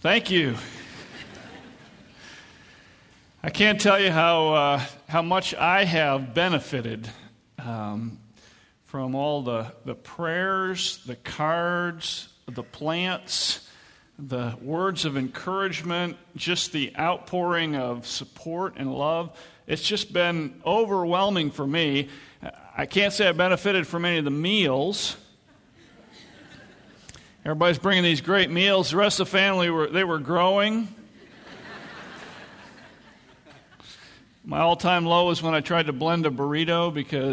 Thank you. I can't tell you how much I have benefited from all the prayers, the cards, the plants, the words of encouragement, just the outpouring of support and love. It's just been overwhelming for me. I can't say I benefited from any of the meals. Everybody's bringing these great meals. The rest of the family were growing. My all-time low was when I tried to blend a burrito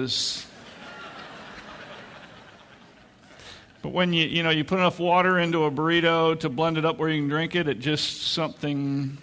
but when you put enough water into a burrito to blend it up where you can drink it, it just something.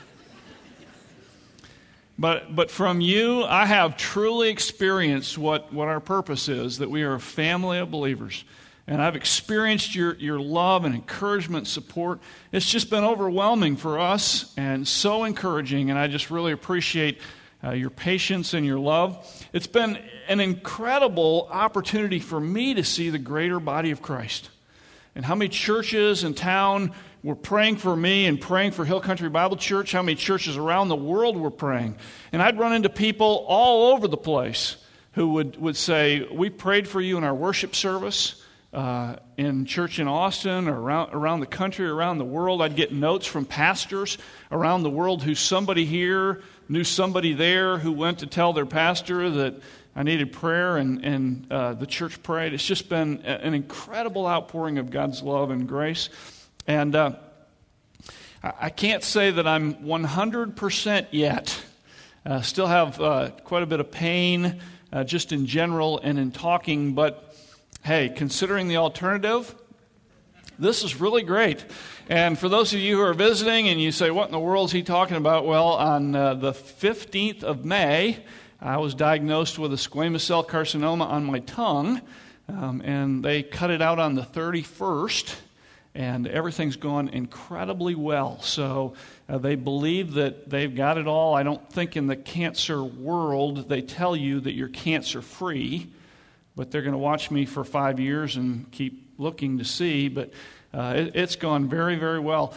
But from you, I have truly experienced what our purpose is, that we are a family of believers. And I've experienced your love and encouragement, support. It's just been overwhelming for us and so encouraging, and I just really appreciate your patience and your love. It's been an incredible opportunity for me to see the greater body of Christ. And how many churches in town were praying for me and praying for Hill Country Bible Church, how many churches around the world were praying. And I'd run into people all over the place who would say, we prayed for you in our worship service. In church in Austin or around the country, around the world. I'd get notes from pastors around the world who somebody here knew somebody there who went to tell their pastor that I needed prayer and the church prayed. It's just been an incredible outpouring of God's love and grace. And I can't say that I'm 100% yet. Still have quite a bit of pain just in general and in talking, but hey, considering the alternative, this is really great. And for those of you who are visiting and you say, what in the world is he talking about? Well, on the 15th of May, I was diagnosed with a squamous cell carcinoma on my tongue, and they cut it out on the 31st, and everything's gone incredibly well. So they believe that they've got it all. I don't think in the cancer world they tell you that you're cancer-free, but they're going to watch me for 5 years and keep looking to see. But it's gone very, very well.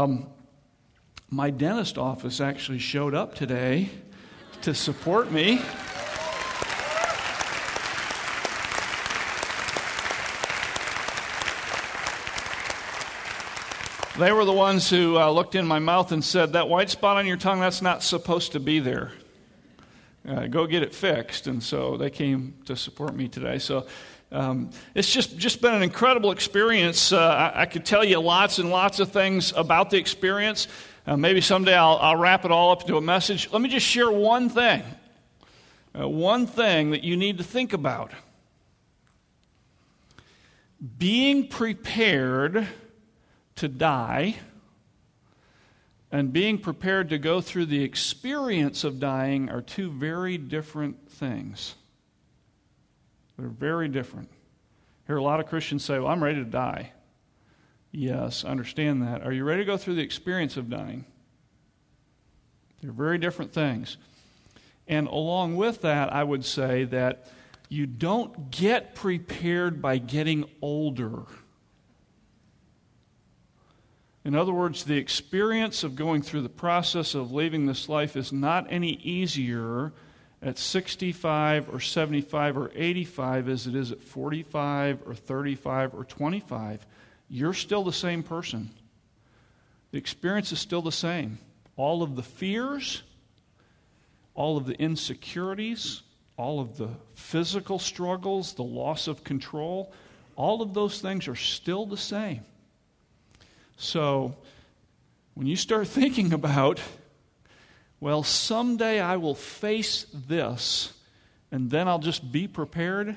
My dentist office actually showed up today to support me. They were the ones who looked in my mouth and said, that white spot on your tongue, that's not supposed to be there. Go get it fixed. And so they came to support me today. So it's just been an incredible experience. I could tell you lots and lots of things about the experience. Maybe someday I'll wrap it all up into a message. Let me just share one thing that you need to think about. Being prepared to die and being prepared to go through the experience of dying are two very different things. They're very different. I hear a lot of Christians say, well, I'm ready to die. Yes, understand that. Are you ready to go through the experience of dying? They're very different things. And along with that, I would say that you don't get prepared by getting older. In other words, the experience of going through the process of leaving this life is not any easier at 65 or 75 or 85 as it is at 45 or 35 or 25. You're still the same person. The experience is still the same. All of the fears, all of the insecurities, all of the physical struggles, the loss of control, all of those things are still the same. So, when you start thinking about, well, someday I will face this, and then I'll just be prepared,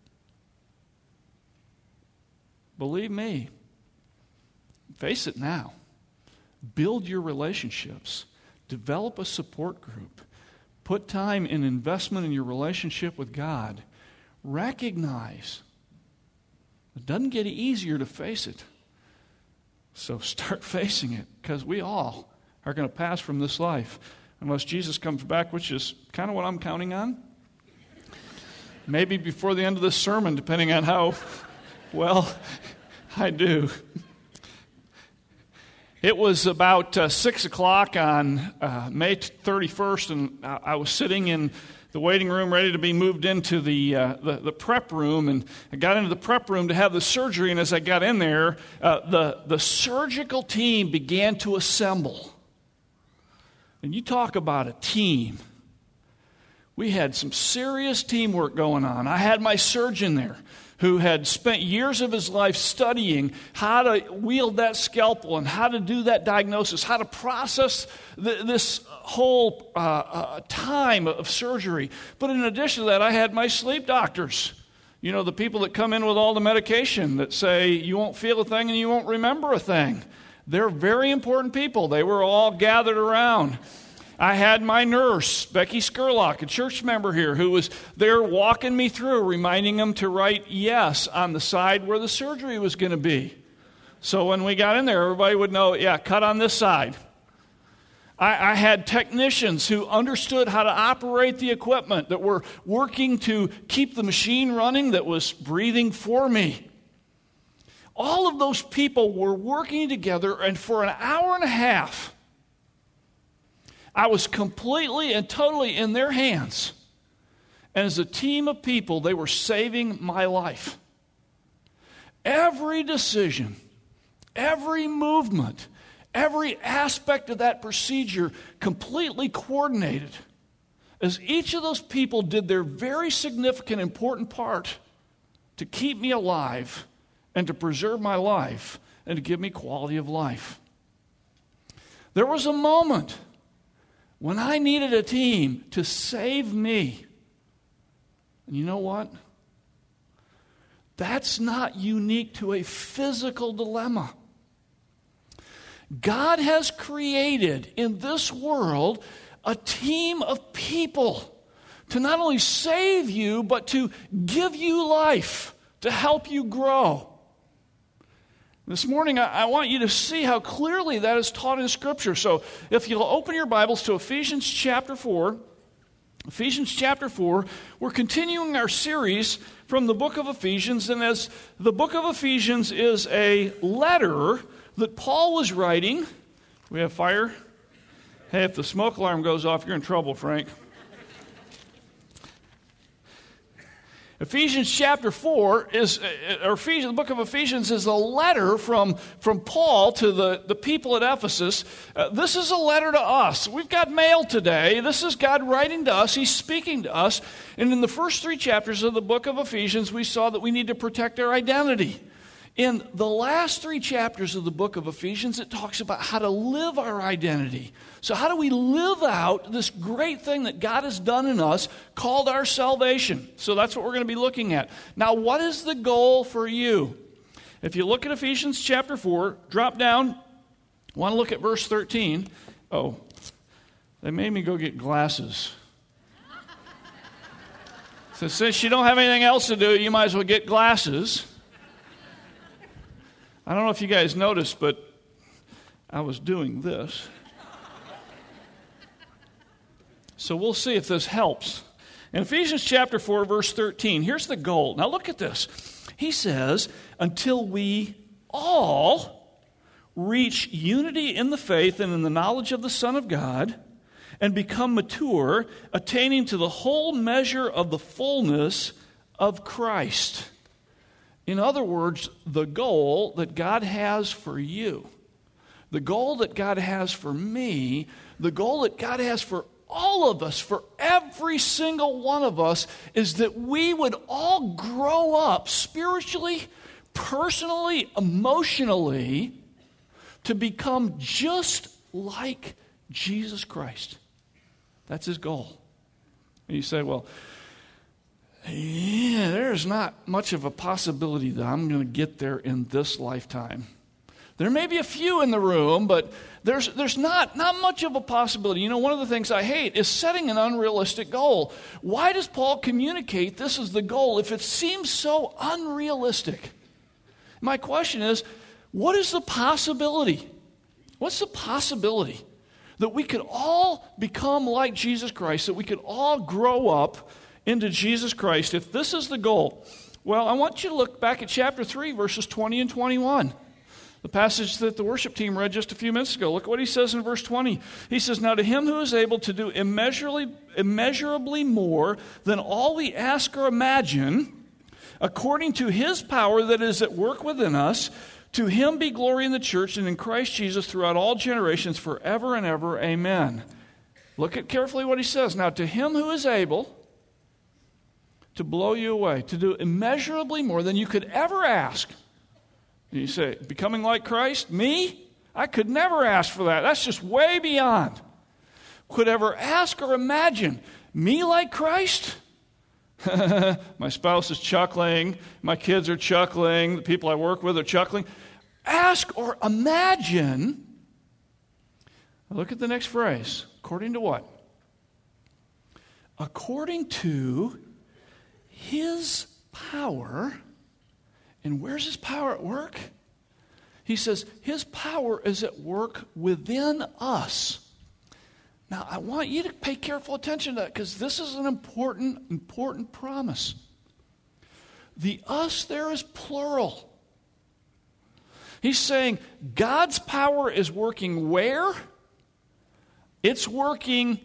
believe me, face it now. Build your relationships. Develop a support group. Put time and investment in your relationship with God. Recognize it doesn't get easier to face it. So start facing it, because we all are going to pass from this life unless Jesus comes back, which is kind of what I'm counting on. Maybe before the end of this sermon, depending on how well I do. It was about 6 o'clock on May 31st, and I was sitting in the waiting room ready to be moved into the prep room, and I got into the prep room to have the surgery, and as I got in there, the surgical team began to assemble. And you talk about a team. We had some serious teamwork going on. I had my surgeon there who had spent years of his life studying how to wield that scalpel and how to do that diagnosis, how to process this whole time of surgery. But in addition to that, I had my sleep doctors. You know, the people that come in with all the medication that say you won't feel a thing and you won't remember a thing. They're very important people. They were all gathered around. I had my nurse, Becky Skurlock, a church member here, who was there walking me through, reminding them to write yes on the side where the surgery was going to be. So when we got in there, everybody would know, yeah, cut on this side. I had technicians who understood how to operate the equipment, that were working to keep the machine running, that was breathing for me. All of those people were working together, and for an hour and a half, I was completely and totally in their hands. And as a team of people, they were saving my life. Every decision, every movement, every aspect of that procedure completely coordinated, as each of those people did their very significant, important part to keep me alive and to preserve my life and to give me quality of life. There was a moment when I needed a team to save me. And you know what? That's not unique to a physical dilemma. God has created in this world a team of people to not only save you, but to give you life, to help you grow. This morning, I want you to see how clearly that is taught in Scripture. So if you'll open your Bibles to Ephesians chapter 4, we're continuing our series from the book of Ephesians. And as the book of Ephesians is a letter that Paul was writing. We have fire? Hey, if the smoke alarm goes off, you're in trouble, Frank. Ephesians chapter 4 the book of Ephesians is a letter from Paul to the people at Ephesus. This is a letter to us. We've got mail today. This is God writing to us. He's speaking to us. And in the first 3 chapters of the book of Ephesians, we saw that we need to protect our identity. In the last 3 chapters of the book of Ephesians, it talks about how to live our identity. So how do we live out this great thing that God has done in us called our salvation? So that's what we're going to be looking at. Now, what is the goal for you? If you look at Ephesians chapter 4, drop down. I want to look at verse 13. Oh, they made me go get glasses. So since you don't have anything else to do, you might as well get glasses. I don't know if you guys noticed, but I was doing this. So we'll see if this helps. In Ephesians chapter 4, verse 13, here's the goal. Now look at this. He says, until we all reach unity in the faith and in the knowledge of the Son of God and become mature, attaining to the whole measure of the fullness of Christ. In other words, the goal that God has for you, the goal that God has for me, the goal that God has for all of us, for every single one of us, is that we would all grow up spiritually, personally, emotionally, to become just like Jesus Christ. That's his goal. And you say, well, yeah, there's not much of a possibility that I'm going to get there in this lifetime. There may be a few in the room, but there's not much of a possibility. You know, one of the things I hate is setting an unrealistic goal. Why does Paul communicate this is the goal if it seems so unrealistic? My question is, what is the possibility? What's the possibility that we could all become like Jesus Christ, that we could all grow up into Jesus Christ if this is the goal? Well, I want you to look back at chapter 3, verses 20 and 21. The passage that the worship team read just a few minutes ago. Look what he says in verse 20. He says, "Now to him who is able to do immeasurably more than all we ask or imagine, according to his power that is at work within us, to him be glory in the church and in Christ Jesus throughout all generations, forever and ever. Amen." Look at carefully what he says. Now to him who is able to blow you away, to do immeasurably more than you could ever ask. And you say, becoming like Christ? Me? I could never ask for that. That's just way beyond. Could ever ask or imagine. Me like Christ? My spouse is chuckling. My kids are chuckling. The people I work with are chuckling. Ask or imagine. Look at the next phrase. According to what? According to his power. And where's his power at work? He says his power is at work within us. Now, I want you to pay careful attention to that because this is an important promise. The us there is plural. He's saying God's power is working where? It's working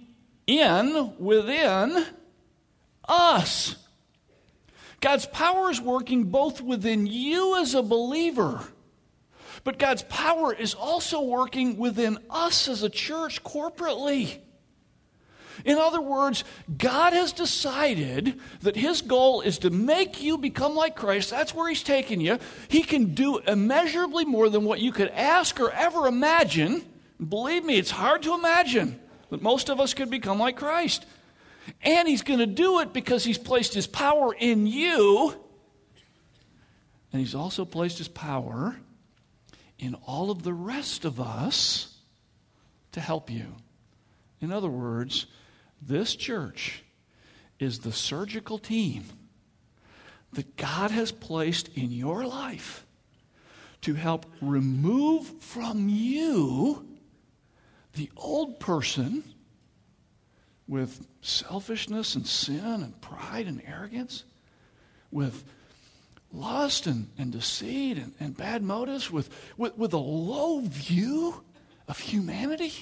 within us. God's power is working both within you as a believer, but God's power is also working within us as a church corporately. In other words, God has decided that his goal is to make you become like Christ. That's where he's taking you. He can do immeasurably more than what you could ask or ever imagine. Believe me, it's hard to imagine that most of us could become like Christ. And he's going to do it because he's placed his power in you. And he's also placed his power in all of the rest of us to help you. In other words, this church is the surgical team that God has placed in your life to help remove from you the old person with selfishness and sin and pride and arrogance, with lust and deceit and bad motives, with a low view of humanity,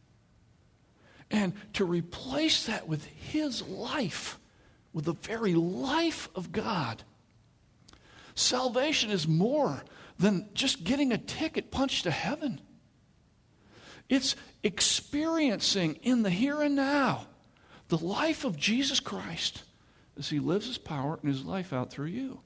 and to replace that with his life, with the very life of God. Salvation is more than just getting a ticket punched to heaven. It's experiencing in the here and now the life of Jesus Christ as he lives his power and his life out through you.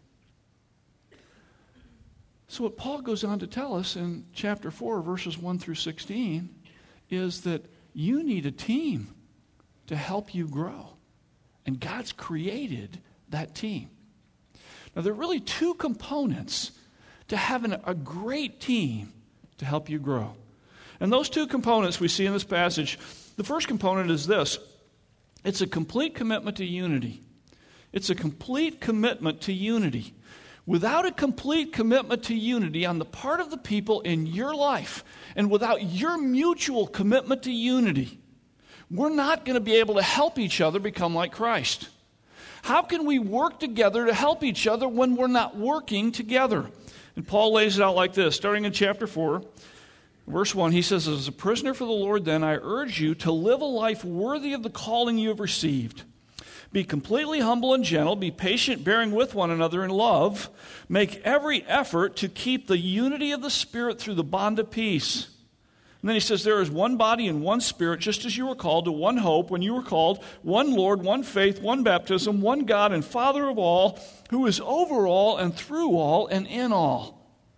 So what Paul goes on to tell us in chapter 4, verses 1 through 16, is that you need a team to help you grow. And God's created that team. Now, there are really two components to having a great team to help you grow. And those two components we see in this passage, the first component is this. It's a complete commitment to unity. It's a complete commitment to unity. Without a complete commitment to unity on the part of the people in your life, and without your mutual commitment to unity, we're not going to be able to help each other become like Christ. How can we work together to help each other when we're not working together? And Paul lays it out like this, starting in chapter 4, verse 1. He says, "As a prisoner for the Lord, then, I urge you to live a life worthy of the calling you have received. Be completely humble and gentle. Be patient, bearing with one another in love. Make every effort to keep the unity of the Spirit through the bond of peace." And then he says, "There is one body and one Spirit, just as you were called to one hope when you were called, one Lord, one faith, one baptism, one God and Father of all, who is over all and through all and in all."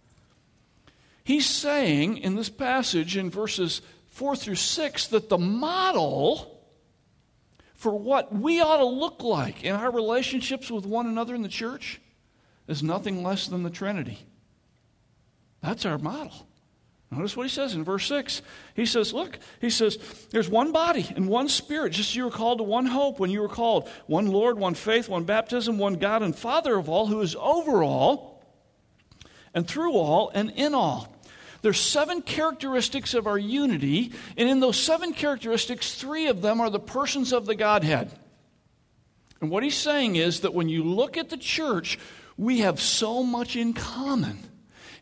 He's saying in this passage in verses 4 through 6 that the model for what we ought to look like in our relationships with one another in the church is nothing less than the Trinity. That's our model. Notice what he says in verse 6. He says, there's one body and one Spirit, just as you were called to one hope when you were called. One Lord, one faith, one baptism, one God and Father of all, who is over all and through all and in all. There's 7 characteristics of our unity, and in those 7 characteristics, 3 of them are the persons of the Godhead. And what he's saying is that when you look at the church, we have so much in common.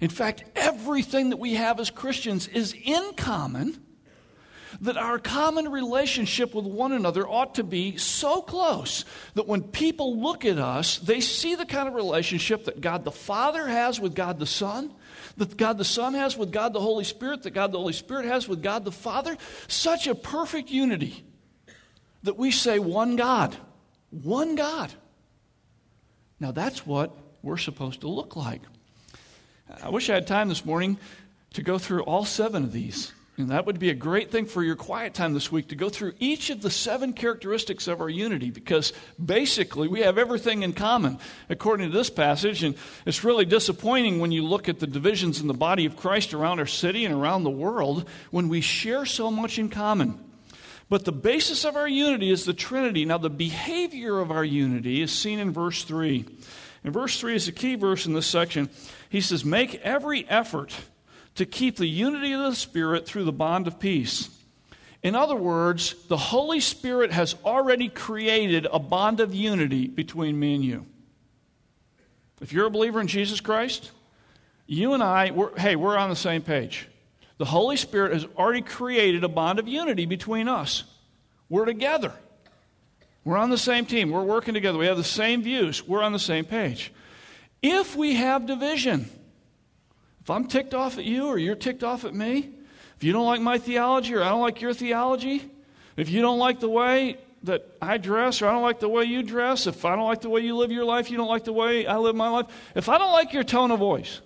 In fact, everything that we have as Christians is in common, that our common relationship with one another ought to be so close that when people look at us, they see the kind of relationship that God the Father has with God the Son, that God the Son has with God the Holy Spirit, that God the Holy Spirit has with God the Father. Such a perfect unity that we say one God. One God. Now that's what we're supposed to look like. I wish I had time this morning to go through all 7 of these. And that would be a great thing for your quiet time this week, to go through each of the 7 characteristics of our unity, because basically we have everything in common according to this passage. And it's really disappointing when you look at the divisions in the body of Christ around our city and around the world when we share so much in common. But the basis of our unity is the Trinity. Now, the behavior of our unity is seen in verse 3. And verse 3 is the key verse in this section. He says, "Make every effort to keep the unity of the Spirit through the bond of peace." In other words, the Holy Spirit has already created a bond of unity between me and you. If you're a believer in Jesus Christ, you and I, we're on the same page. The Holy Spirit has already created a bond of unity between us. We're together. We're on the same team. We're working together. We have the same views. We're on the same page. If we have division, if I'm ticked off at you or you're ticked off at me, if you don't like my theology or I don't like your theology, if you don't like the way that I dress or I don't like the way you dress, if I don't like the way you live your life, you don't like the way I live my life, if I don't like your tone of voice,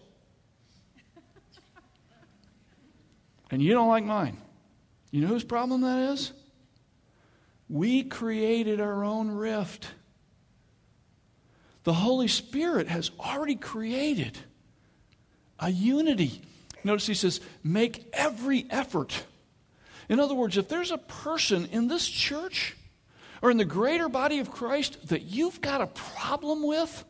and you don't like mine, you know whose problem that is? We created our own rift. The Holy Spirit has already created a unity. Notice he says, make every effort. In other words, if there's a person in this church or in the greater body of Christ that you've got a problem with,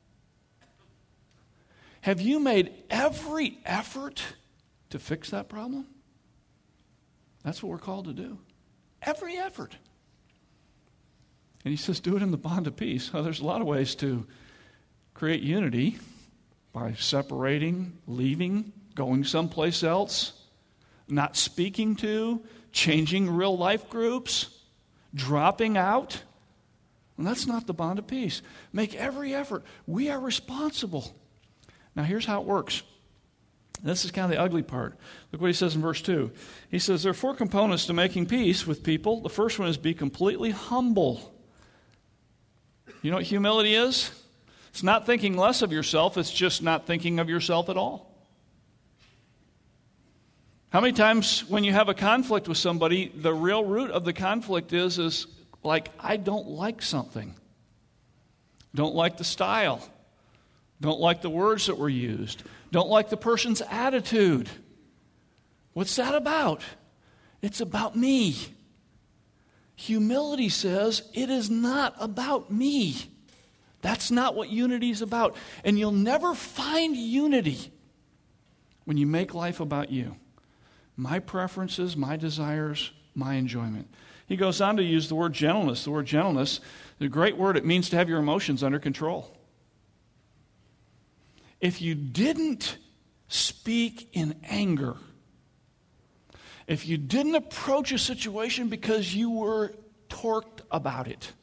have you made every effort to fix that problem? That's what we're called to do. Every effort. And he says, do it in the bond of peace. Well, there's a lot of ways to create unity by separating, leaving, going someplace else, not speaking to, changing real life groups, dropping out. And that's not the bond of peace. Make every effort. We are responsible. Now here's how it works. This is kind of the ugly part. Look what he says in verse 2. He says, there are 4 components to making peace with people. The first one is be completely humble. You know what humility is? It's not thinking less of yourself. It's just not thinking of yourself at all. How many times when you have a conflict with somebody, the real root of the conflict is like, I don't like something. Don't like the style. Don't like the words that were used. Don't like the person's attitude. What's that about? It's about me. Humility says it is not about me. That's not what unity is about. And you'll never find unity when you make life about you. My preferences, my desires, my enjoyment. He goes on to use the word gentleness. The word gentleness, the great word, it means to have your emotions under control. If you didn't speak in anger, if you didn't approach a situation because you were torqued about it,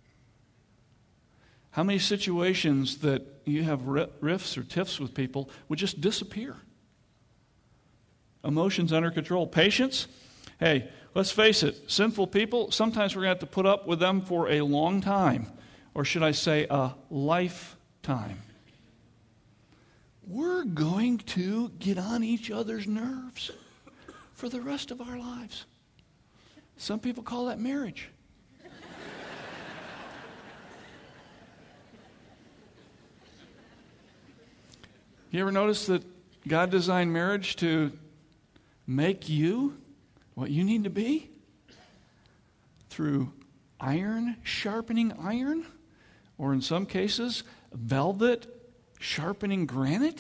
how many situations that you have riffs or tiffs with people would just disappear? Emotions under control. Patience. Hey, let's face it, sinful people, sometimes we're going to have to put up with them for a long time. Or should I say a lifetime. We're going to get on each other's nerves for the rest of our lives. Some people call that marriage. You ever notice that God designed marriage to make you what you need to be? Through iron sharpening iron, or in some cases, velvet sharpening granite?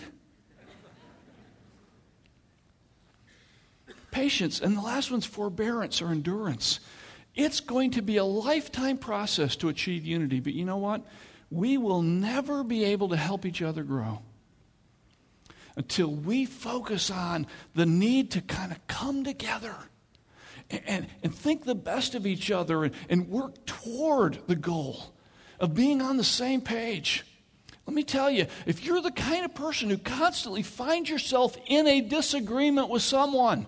Patience, and the last one's forbearance or endurance. It's going to be a lifetime process to achieve unity, but you know what? We will never be able to help each other grow until we focus on the need to kind of come together and think the best of each other and work toward the goal of being on the same page. Let me tell you, if you're the kind of person who constantly finds yourself in a disagreement with someone,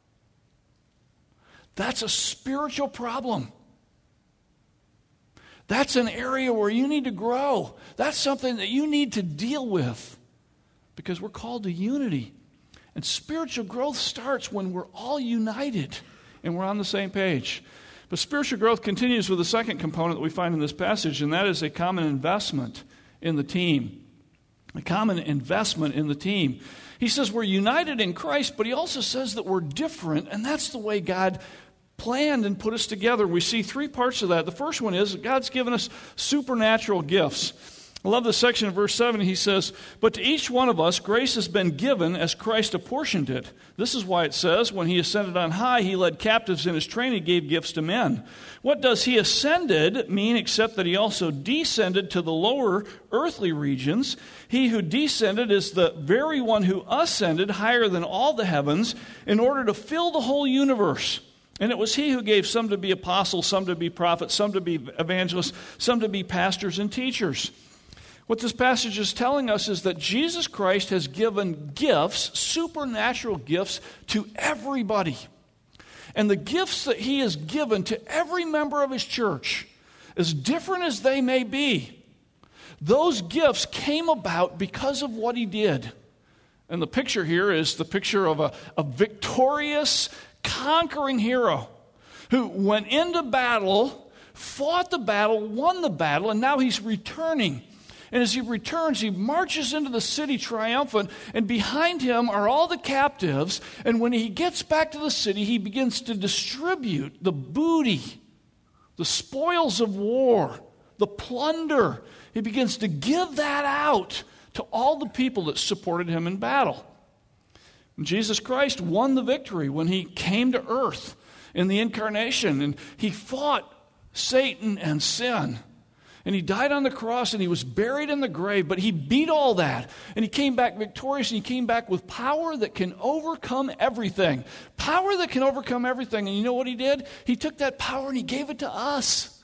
that's a spiritual problem. That's an area where you need to grow. That's something that you need to deal with, because we're called to unity. And spiritual growth starts when we're all united and we're on the same page. But spiritual growth continues with the second component that we find in this passage, and that is a common investment in the team. A common investment in the team. He says we're united in Christ, but he also says that we're different, and that's the way God planned and put us together. We see three parts of that. The first one is God's given us supernatural gifts. I love this section in verse 7. He says, but to each one of us grace has been given as Christ apportioned it. This is why it says, when he ascended on high, he led captives in his train, he gave gifts to men. What does he ascended mean except that he also descended to the lower earthly regions? He who descended is the very one who ascended higher than all the heavens in order to fill the whole universe. And it was he who gave some to be apostles, some to be prophets, some to be evangelists, some to be pastors and teachers. What this passage is telling us is that Jesus Christ has given gifts, supernatural gifts, to everybody. And the gifts that he has given to every member of his church, as different as they may be, those gifts came about because of what he did. And the picture here is the picture of a victorious, conquering hero who went into battle, fought the battle, won the battle, and now he's returning. And as he returns, he marches into the city triumphant, and behind him are all the captives. And when he gets back to the city, he begins to distribute the booty, the spoils of war, the plunder. He begins to give that out to all the people that supported him in battle. And Jesus Christ won the victory when he came to earth in the incarnation, and he fought Satan and sin. And he died on the cross, and he was buried in the grave, but he beat all that. And he came back victorious, and he came back with power that can overcome everything. Power that can overcome everything. And you know what he did? He took that power and he gave it to us.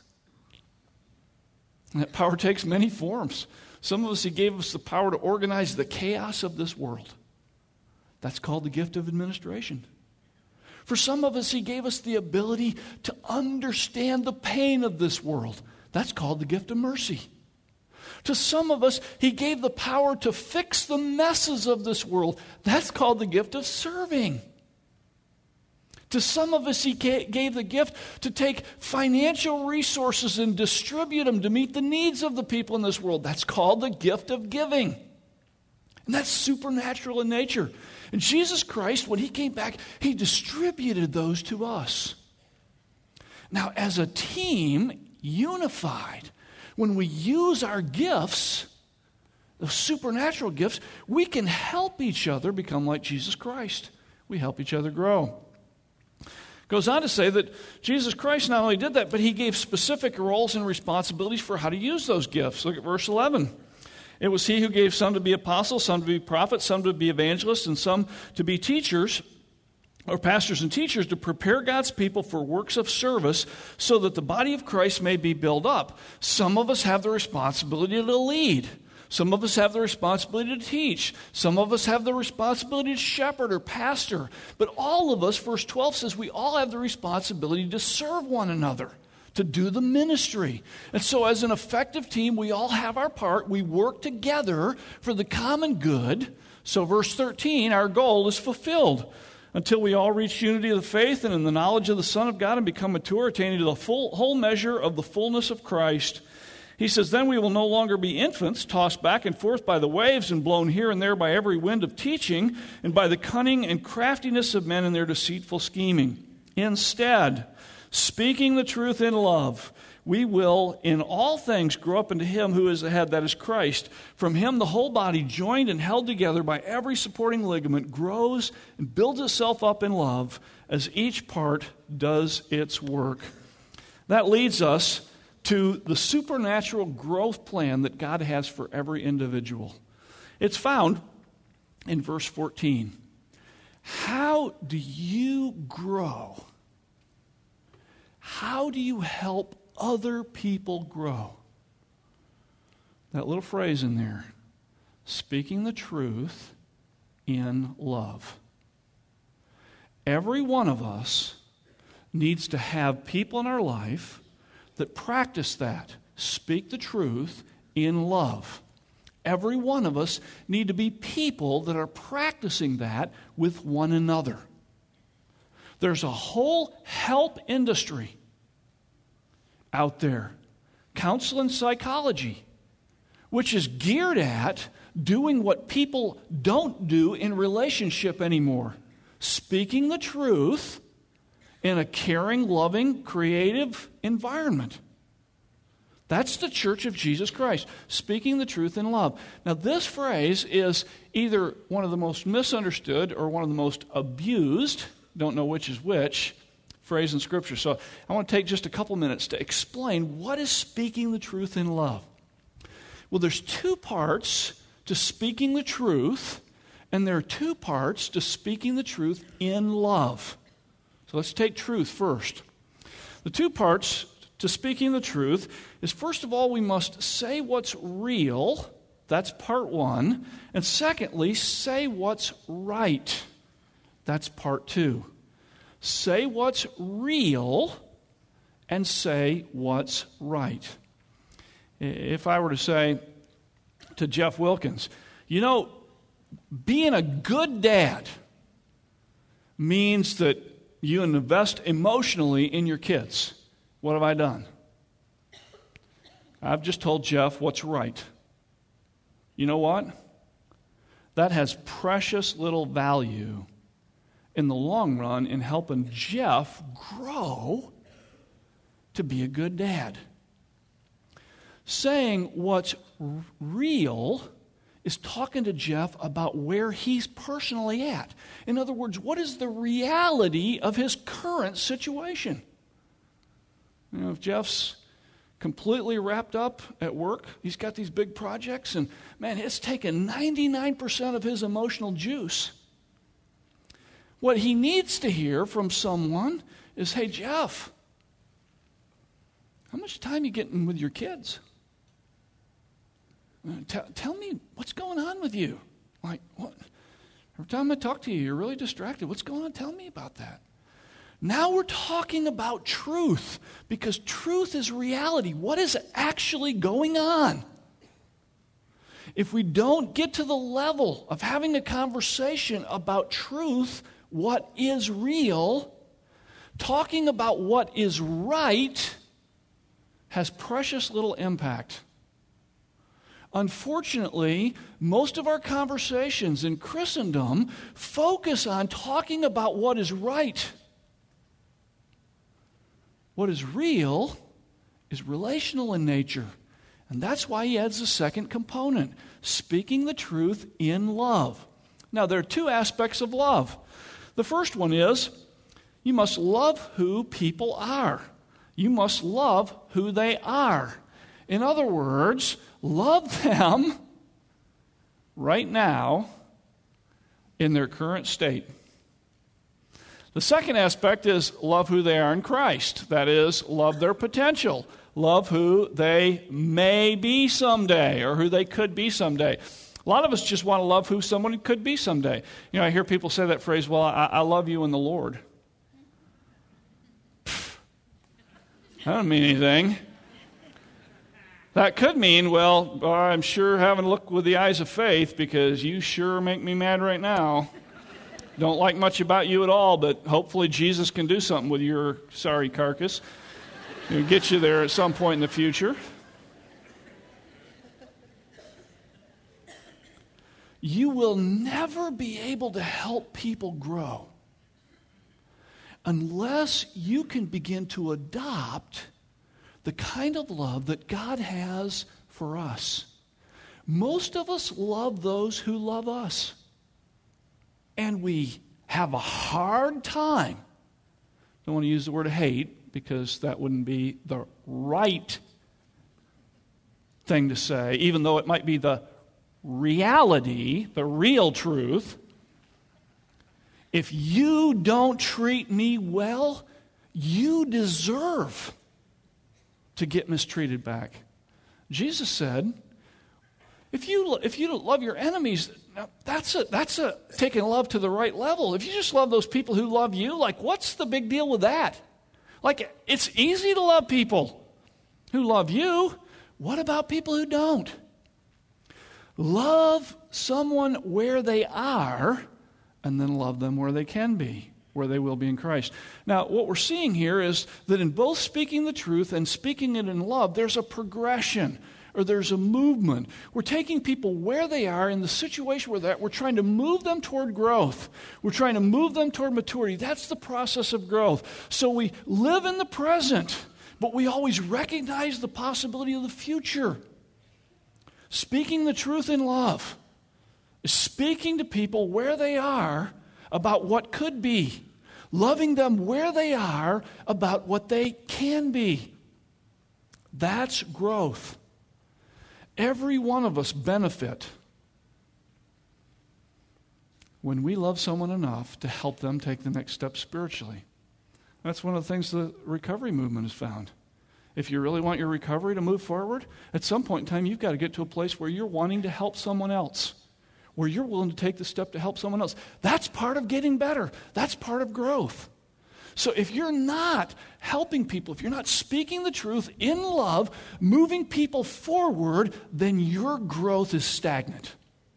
And that power takes many forms. Some of us, he gave us the power to organize the chaos of this world. That's called the gift of administration. For some of us, he gave us the ability to understand the pain of this world. That's called the gift of mercy. To some of us, he gave the power to fix the messes of this world. That's called the gift of serving. To some of us, he gave the gift to take financial resources and distribute them to meet the needs of the people in this world. That's called the gift of giving. And that's supernatural in nature. And Jesus Christ, when he came back, he distributed those to us. Now, as a team, unified, when we use our gifts, the supernatural gifts, we can help each other become like Jesus Christ. We help each other grow. Goes on to say that Jesus Christ not only did that, but he gave specific roles and responsibilities for how to use those gifts. Look at verse 11. It was he who gave some to be apostles, some to be prophets, some to be evangelists, and some to be teachers, or pastors and teachers, to prepare God's people for works of service so that the body of Christ may be built up. Some of us have the responsibility to lead. Some of us have the responsibility to teach. Some of us have the responsibility to shepherd or pastor. But all of us, verse 12 says, we all have the responsibility to serve one another, to do the ministry. And so as an effective team, we all have our part. We work together for the common good. So verse 13, our goal is fulfilled until we all reach unity of the faith and in the knowledge of the Son of God and become mature, attaining to the whole measure of the fullness of Christ. He says, then we will no longer be infants, tossed back and forth by the waves and blown here and there by every wind of teaching and by the cunning and craftiness of men in their deceitful scheming. Instead, speaking the truth in love, we will in all things grow up into him who is the head, that is Christ. From him the whole body, joined and held together by every supporting ligament, grows and builds itself up in love as each part does its work. That leads us to the supernatural growth plan that God has for every individual. It's found in verse 14. How do you grow? How do you help other people grow? That little phrase in there, speaking the truth in love. Every one of us needs to have people in our life that practice that, speak the truth in love. Every one of us need to be people that are practicing that with one another. There's a whole help industry out there, counsel and psychology, which is geared at doing what people don't do in relationship anymore. Speaking the truth in a caring, loving, creative environment. That's the Church of Jesus Christ, speaking the truth in love. Now, this phrase is either one of the most misunderstood or one of the most abused, don't know which is which, phrase in Scripture. So I want to take just a couple minutes to explain what is speaking the truth in love. Well, there's two parts to speaking the truth, and there are two parts to speaking the truth in love. So let's take truth first. The two parts to speaking the truth is, first of all, we must say what's real. That's part one. And secondly, say what's right. That's part two. Say what's real and say what's right. If I were to say to Jeff Wilkins, you know, being a good dad means that you invest emotionally in your kids. What have I done? I've just told Jeff what's right. You know what? That has precious little value in the long run in helping Jeff grow to be a good dad. Saying what's real is talking to Jeff about where he's personally at. In other words, what is the reality of his current situation? You know, if Jeff's completely wrapped up at work, he's got these big projects, and man, it's taken 99% of his emotional juice. What he needs to hear from someone is, hey, Jeff, how much time are you getting with your kids? Tell me what's going on with you. Like, what? Every time I talk to you, you're really distracted. What's going on? Tell me about that. Now we're talking about truth, because truth is reality. What is actually going on? If we don't get to the level of having a conversation about truth, what is real, talking about what is right has precious little impact. Unfortunately, most of our conversations in Christendom focus on talking about what is right. What is real is relational in nature. And that's why he adds the second component, speaking the truth in love. Now, there are two aspects of love. The first one is you must love who people are. You must love who they are. In other words, love them right now in their current state. The second aspect is love who they are in Christ. That is, love their potential. Love who they may be someday or who they could be someday. A lot of us just want to love who someone could be someday. You know, I hear people say that phrase, well, I love you in the Lord. That doesn't mean anything. That could mean, well, I'm sure having a look with the eyes of faith because you sure make me mad right now. Don't like much about you at all, but hopefully Jesus can do something with your sorry carcass. He'll get you there at some point in the future. You will never be able to help people grow unless you can begin to adopt the kind of love that God has for us. Most of us love those who love us. And we have a hard time. Don't want to use the word hate because that wouldn't be the right thing to say, even though it might be the reality, the real truth, if you don't treat me well, you deserve to get mistreated back. Jesus said, if you love your enemies, that's a taking love to the right level. If you just love those people who love you, like, what's the big deal with that? Like, it's easy to love people who love you. What about people who don't? Love someone where they are, and then love them where they can be, where they will be in Christ. Now, what we're seeing here is that in both speaking the truth and speaking it in love, there's a progression, or there's a movement. We're taking people where they are in the situation where they're at. We're trying to move them toward growth. We're trying to move them toward maturity. That's the process of growth. So we live in the present, but we always recognize the possibility of the future. Speaking the truth in love is speaking to people where they are about what could be, loving them where they are about what they can be. That's growth. Every one of us benefit when we love someone enough to help them take the next step spiritually. That's one of the things the recovery movement has found. If you really want your recovery to move forward, at some point in time, you've got to get to a place where you're wanting to help someone else, where you're willing to take the step to help someone else. That's part of getting better. That's part of growth. So if you're not helping people, if you're not speaking the truth in love, moving people forward, then your growth is stagnant.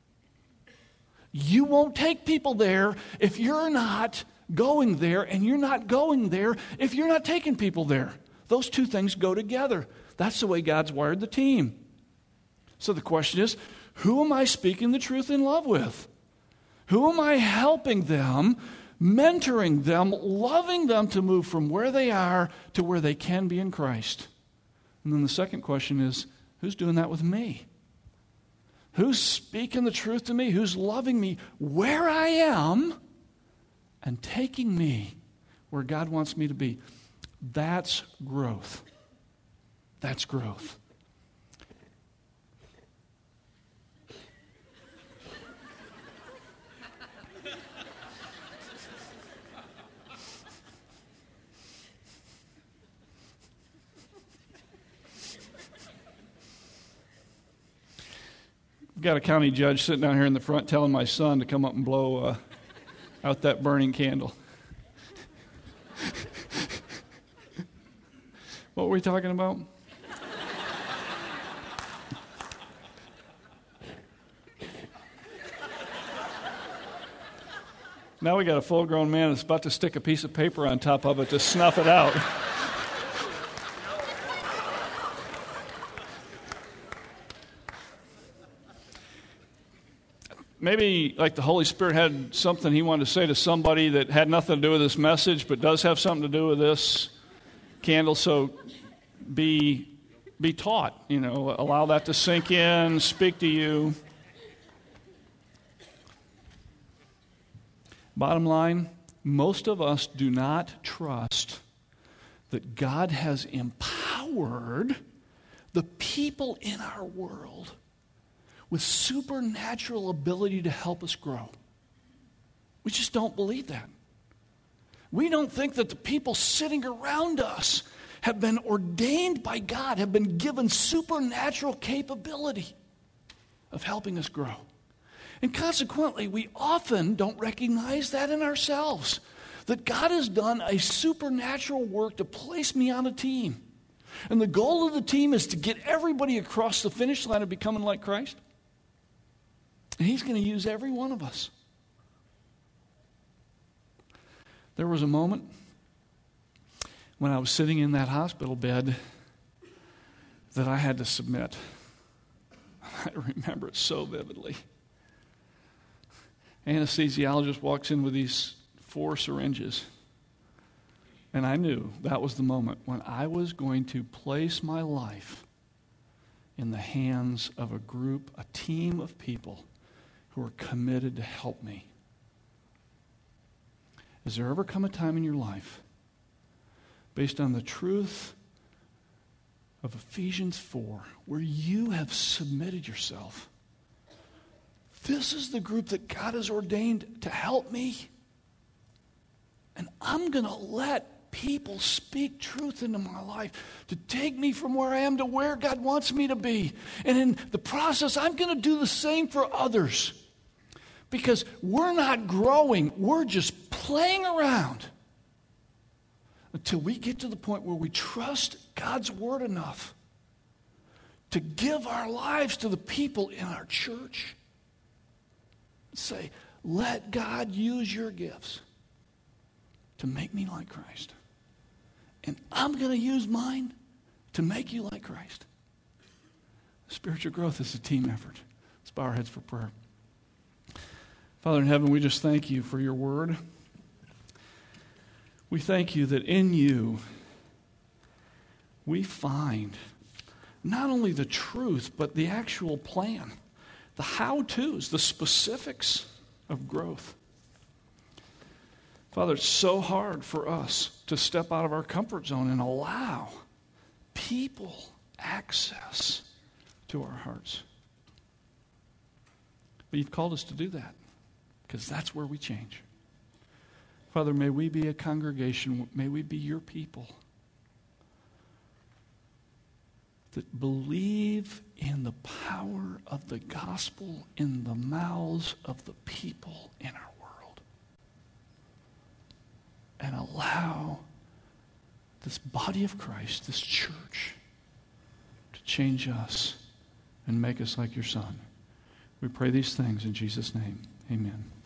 You won't take people there if you're not going there, and you're not going there if you're not taking people there. Those two things go together. That's the way God's wired the team. So the question is, who am I speaking the truth in love with? Who am I helping them, mentoring them, loving them to move from where they are to where they can be in Christ? And then the second question is, who's doing that with me? Who's speaking the truth to me? Who's loving me where I am and taking me where God wants me to be? That's growth. That's growth. We've got a county judge sitting down here in the front telling my son to come up and blow out that burning candle. What were we talking about? Now we got a full-grown man that's about to stick a piece of paper on top of it to snuff it out. Maybe like the Holy Spirit had something he wanted to say to somebody that had nothing to do with this message, but does have something to do with this candle. So be taught, allow that to sink in, speak to you. Bottom line, most of us do not trust that God has empowered the people in our world with supernatural ability to help us grow. We just don't believe that. We don't think that the people sitting around us have been ordained by God, have been given supernatural capability of helping us grow. And consequently, we often don't recognize that in ourselves, that God has done a supernatural work to place me on a team. And the goal of the team is to get everybody across the finish line of becoming like Christ. And He's going to use every one of us. There was a moment when I was sitting in that hospital bed that I had to submit. I remember it so vividly. Anesthesiologist walks in with these 4 syringes. And I knew that was the moment when I was going to place my life in the hands of a group, a team of people who are committed to help me. Has there ever come a time in your life, based on the truth of Ephesians 4, where you have submitted yourself, this is the group that God has ordained to help me. And I'm going to let people speak truth into my life to take me from where I am to where God wants me to be. And in the process, I'm going to do the same for others. Because we're not growing, we're just playing around until we get to the point where we trust God's word enough to give our lives to the people in our church. Say, let God use your gifts to make me like Christ. And I'm going to use mine to make you like Christ. Spiritual growth is a team effort. Let's bow our heads for prayer. Father in heaven, we just thank you for your word. We thank you that in you we find not only the truth, but the actual plan, the how-tos, the specifics of growth. Father, it's so hard for us to step out of our comfort zone and allow people access to our hearts. But you've called us to do that because that's where we change. Father, may we be a congregation, may we be your people that believe in the power of the gospel in the mouths of the people in our world. And allow this body of Christ, this church, to change us and make us like your Son. We pray these things in Jesus' name. Amen.